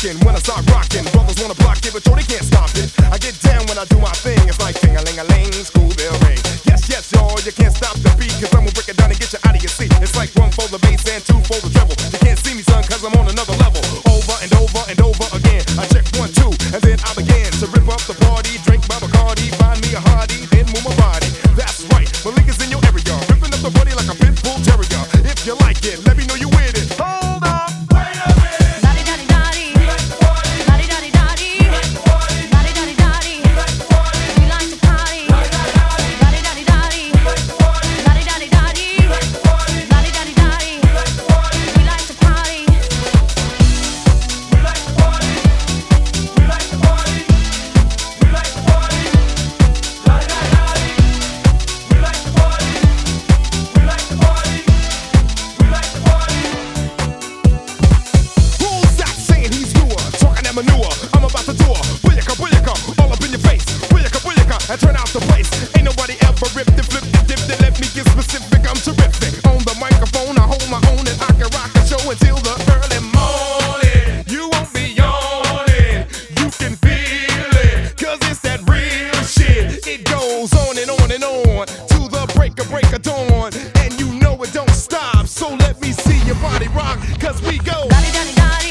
rocking when I start rocking. Brothers wanna block it, but yo, they can't stop it. I get down when I do my thing. It's like ting-a-ling-a-ling, school bell ring. Yes, yes, y'all, you can't stop the beat, cause I'm gonna break it down and get you out of your seat. It's like one for the bass and two for the treble. You can't see me, son, cause I'm on another level. Over and over and over again. I check 1, 2, and then I begin to rip up the party. Drink my Bacardi, find me a hottie, then move my body. That's right, Malik is in your area, ripping up the body like a pit bull terrier. If you like it, let me know you with it. Hold up. Manure, I'm about to do a booyaka, all up in your face. Booyaka, and turn out the place. Ain't nobody ever ripped and flipped and dipped it. Let me get specific, I'm terrific. On the microphone, I hold my own and I can rock a show until the early morning. You won't be yawning, you can feel it, cause it's that real shit. It goes on and on and on, to the break of dawn. And you know it don't stop, so let me see your body rock, cause we go.